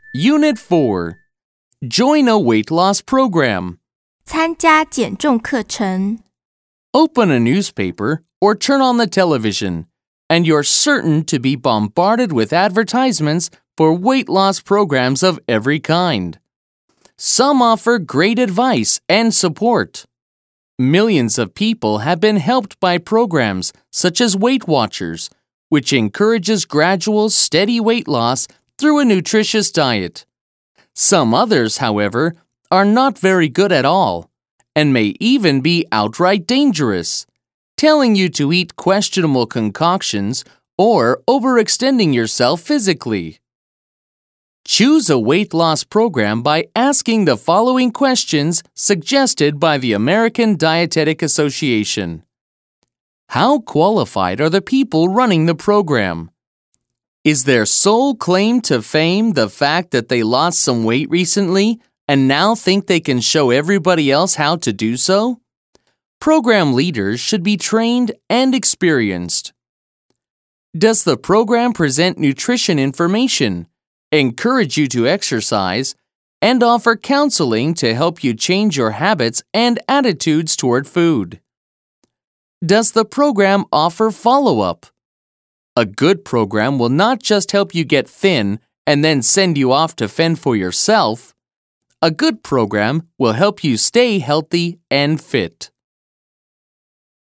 Unit 4. Join a weight loss program. 参加减重课程。 Open a newspaper or turn on the television, and you're certain to be bombarded with advertisements for weight loss programs of every kind. Some offer great advice and support. Millions of people have been helped by programs such as Weight Watchers, which encourages gradual, steady weight loss through a nutritious diet. Some others, however, are not very good at all, and may even be outright dangerous, telling you to eat questionable concoctions or overextending yourself physically. Choose a weight loss program by asking the following questions suggested by the American Dietetic Association. How qualified are the people running the program? Is their sole claim to fame the fact that they lost some weight recently and now think they can show everybody else how to do so? Program leaders should be trained and experienced. Does the program present nutrition information, encourage you to exercise, and offer counseling to help you change your habits and attitudes toward food? Does the program offer follow-up? A good program will not just help you get thin and then send you off to fend for yourself. A good program will help you stay healthy and fit.